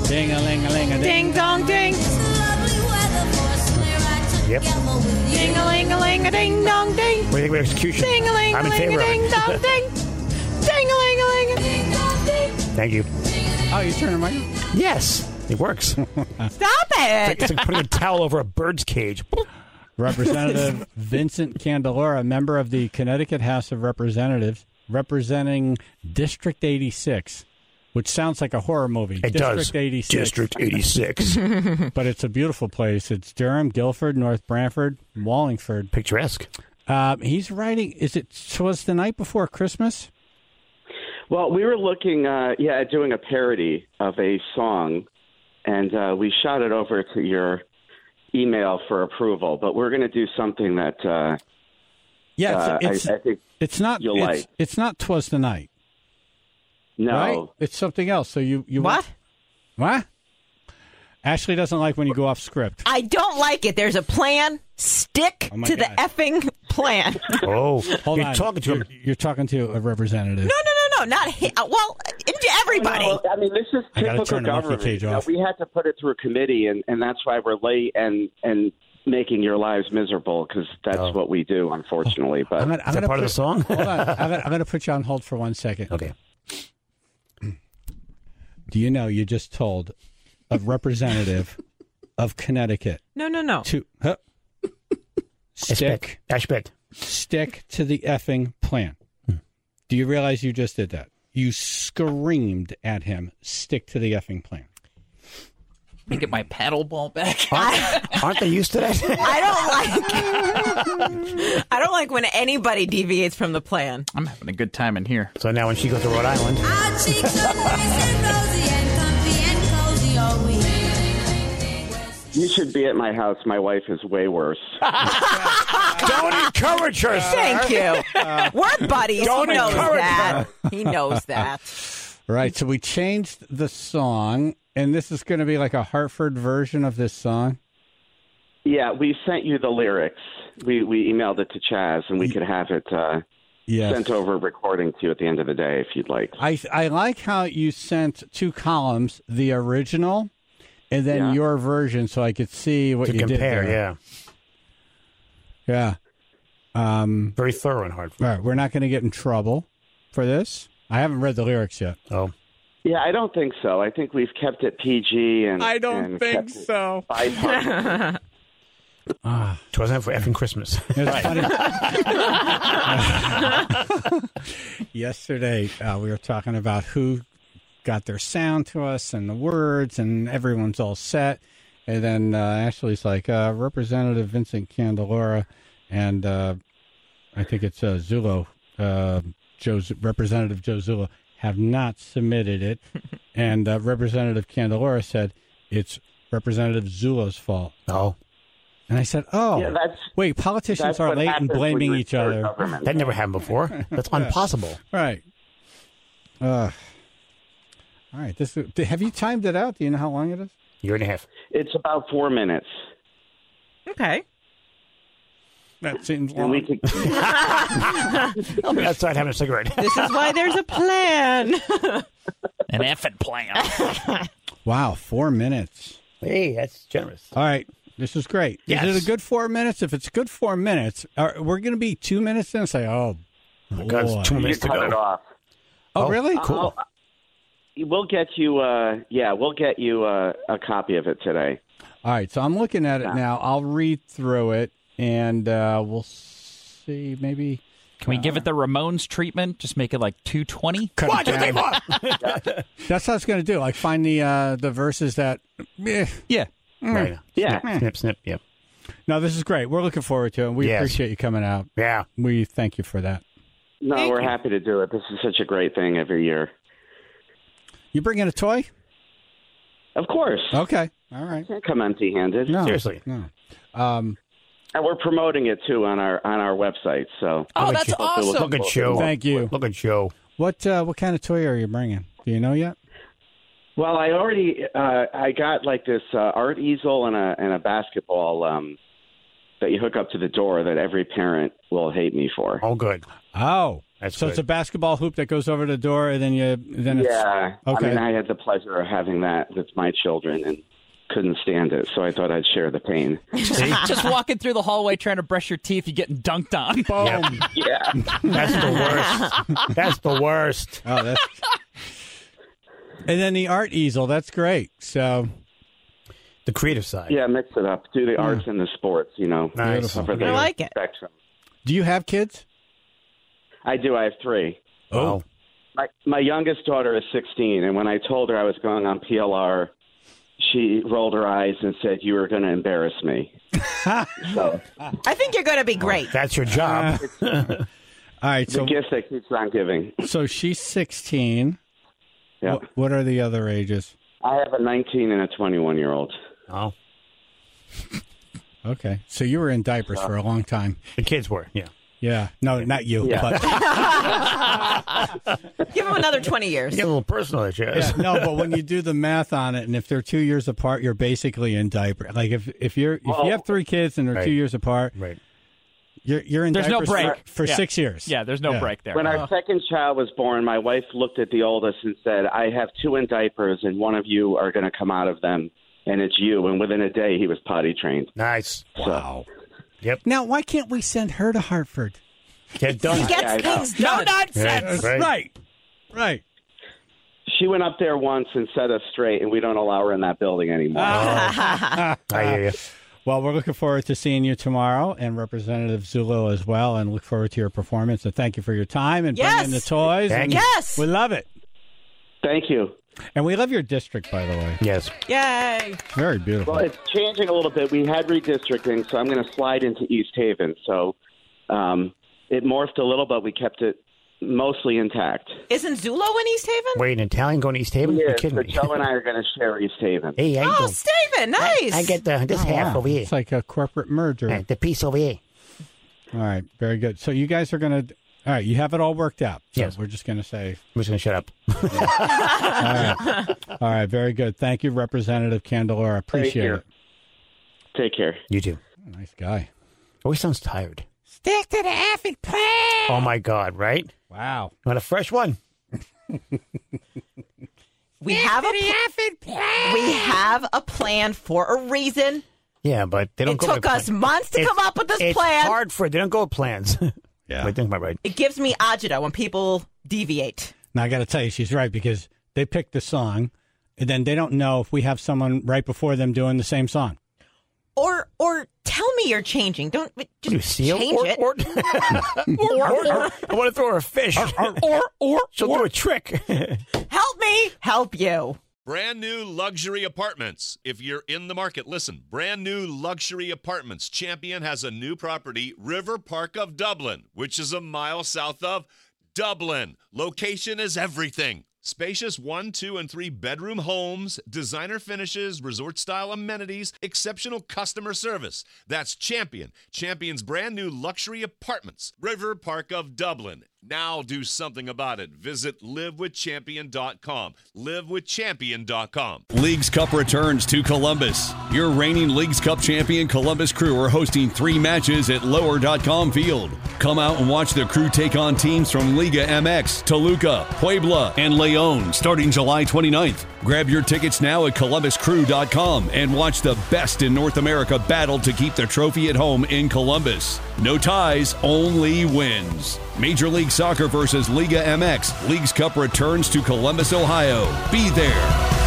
Ding-a-ling-a-ling-a-ding. Ding dong ding. Yep. Ding-a-ling-a-ling-a-ding dong ding. What do you think of execution? I'm in favor of Ding-a-ling-a-ling-a-ding it. dong ding. Ding-a-ling-a-ling-a-ding dong ding. Thank you. Oh, you turn the mic? Yes, it works. Stop it. It's like putting a towel over a bird's cage. Representative Vincent Candelora, member of the Connecticut House of Representatives, representing District 86, which sounds like a horror movie. It District does. 86. District 86. But it's a beautiful place. It's Durham, Guilford, North Branford, Wallingford. Picturesque. He's writing, was the night before Christmas? Well, we were looking, at doing a parody of a song, and we shot it over to your email for approval. But we're going to do something that I think it's not. you'll like. It's not 'Twas the Night. No, Right? It's something else. So you What? What? Ashley doesn't like when you go off script. I don't like it. There's a plan. Stick Oh, my to the God. effing plan. Oh, Hold you're on. talking to him. You're talking to a representative. No, not him. Well, everybody. No, I mean, this is I gotta typical turn the monkey government. cage off. We had to put it through a committee, and that's why we're late and making your lives miserable, because that's what we do, unfortunately. But I'm Is that gonna part of the song? Hold on. I'm going to put you on hold for 1 second. Okay. Do you know you just told a representative of Connecticut No. to stick to the effing plan? Do you realize you just did that? You screamed at him, stick to the effing plan. Let me get my paddle ball back. Aren't they used to that? I don't like when anybody deviates from the plan. I'm having a good time in here. So now when she goes to Rhode Island, Our cheeks are moist and rosy and comfy and cozy, are we? you should be at my house. My wife is way worse. don't encourage her, sir. Thank you. We're buddies. He Don't knows encourage that. He knows that. Right, so we changed the song, and this is going to be like a Hartford version of this song. Yeah, we sent you the lyrics. We emailed it to Chaz, and we could have it Yes. sent over a recording to you at the end of the day if you'd like. I like how you sent 2 columns, the original and then your version, so I could see what To you compare, did there. yeah. Yeah. Very thorough and hard. All right, we're not going to get in trouble for this. I haven't read the lyrics yet. Oh. Yeah, I don't think so. I think we've kept it PG and I don't and think kept it so. bipartisan. It wasn't for effing Christmas. It's funny. Yesterday, we were talking about who got their sound to us and the words, and everyone's all set. And then Ashley's like, Representative Vincent Candelora, and I think it's Zullo, Representative Joe Zullo, have not submitted it. And Representative Candelora said, it's Representative Zullo's fault. Oh. And I said, Yeah, wait, politicians that's are what late in happens when blaming we each start other. government. That never happened before. That's impossible. Right. All right. Have you timed it out? Do you know how long it is? Year and a half. It's about 4 minutes. Okay. That seems And long. we could, I'll be outside having a cigarette. This is why there's a plan. An effing plan. Wow, 4 minutes. Hey, that's generous. All right. This is great. Yes. Is it a good 4 minutes? If it's a good 4 minutes, we're going to be 2 minutes in and say, oh, my God, boy. it's 2 you minutes to cut it go. off. Oh, really? Cool. We'll get you. We'll get you a copy of it today. All right. So I'm looking at it now. I'll read through it, and we'll see. Maybe. Can we give it the Ramones treatment? Just make it like 220? One, two, three, four. That's what I was going to do. Like find the verses that. Yeah. Right. Yeah. Snip, snip. Yep. No, this is great. We're looking forward to it. We Yes. appreciate you coming out. Yeah. We thank you for that. No, we're happy to do it. This is such a great thing every year. You bring in a toy? Of course. Okay. All right. Can't come empty-handed. No. Seriously. No. And we're promoting it too on our website. So Oh, that's Hopefully we'll awesome. Look at Joe. Thank you. Look at Joe. What kind of toy are you bringing? Do you know yet? Well, I already I got like this art easel and a basketball that you hook up to the door that every parent will hate me for. Oh, good. Oh, That's So good. it's a basketball hoop that goes over the door, and then it's Yeah. okay. I mean, I had the pleasure of having that with my children and couldn't stand it, so I thought I'd share the pain. Just walking through the hallway trying to brush your teeth, you're getting dunked on. Boom. Yeah. That's the worst. That's the worst. Oh, that's. And then the art easel. That's great. So The creative side. Yeah, mix it up. Do the arts and the sports, Nice. cover the I like it. spectrum. do you have kids? I do. I have 3. Oh. My youngest daughter is 16, and when I told her I was going on PLR, she rolled her eyes and said, "You were going to embarrass me." So I think you're going to be great. That's your job. All right. the So gift that keeps on giving. so she's 16. Yeah. What are the other ages? I have a 19 and a 21-year-old. Oh. Okay. So you were in diapers for a long time. The kids were, yeah. Yeah. No, not you. Yeah. But Give him another 20 years. Get a little personal there, Jazz. yeah, no. But when you do the math on it, and if they're 2 years apart, you're basically in diaper. Like if you have 3 kids and they're Right. 2 years apart, Right. you're in There's no diapers break. for Yeah. 6 years. Yeah, there's no break there. When our second child was born, my wife looked at the oldest and said, "I have 2 in diapers, and one of you are going to come out of them, and it's you." And within a day, he was potty trained. Nice. Wow. Yep. Now, why can't we send her to Hartford? Get done. He gets Yeah, I know. things done. Yeah, right. Right. She went up there once and set us straight, and we don't allow her in that building anymore. I hear you. Well, we're looking forward to seeing you tomorrow, and Representative Zullo as well, and look forward to your performance. And thank you for your time and Yes. bringing the toys. Thank and you. Yes. We love it. Thank you. And we love your district, by the way. Yes. Yay. It's very beautiful. Well, it's changing a little bit. We had redistricting, so I'm going to slide into East Haven. So it morphed a little, but we kept it mostly intact. Isn't Zulo in East Haven? Wait, an Italian going to East Haven? You're Yeah, kidding so me. Joe and I are going to share East Haven. Hey, I, Oh, go. Steven, nice. I get this half over here. It's like a corporate merger. The piece over here. All right, very good. So you guys are going to, all right, you have it all worked out. So Yes. we're just going to say, I'm just going to shut up. all right, very good. Thank you, Representative Candelora. Appreciate you. it. Take care. You too. Nice guy. Always sounds tired. Stick to the effing plan. Oh, my God, right? Wow. Want a fresh one? We have a plan for a reason. Yeah, but they don't It go took with us plans. months to It's- come up with this it's plan. hard for it. They don't go with plans. Yeah. I think am I right? It gives me agita when people deviate. Now, I got to tell you, she's right, because they picked the song, and then they don't know if we have someone right before them doing the same song. Or tell me you're changing. Don't just You see change it. Or, I want to throw her a fish. She'll do a trick. Help me. Help you. Brand new luxury apartments. If you're in the market, listen. Brand new luxury apartments. Champion has a new property, River Park of Dublin, which is a mile south of Dublin. Location is everything. Spacious 1, 2, and 3 bedroom homes, designer finishes, resort-style amenities, exceptional customer service. That's Champion. Champion's brand new luxury apartments, River Park of Dublin. Now do something about it. Visit livewithchampion.com. Livewithchampion.com. Leagues Cup returns to Columbus. Your reigning Leagues Cup champion Columbus Crew are hosting 3 matches at Lower.com Field. Come out and watch the Crew take on teams from Liga MX, Toluca, Puebla, and León starting July 29th. Grab your tickets now at ColumbusCrew.com and watch the best in North America battle to keep the trophy at home in Columbus. No ties, only wins. Major League Soccer versus Liga MX. Leagues Cup returns to Columbus, Ohio. Be there.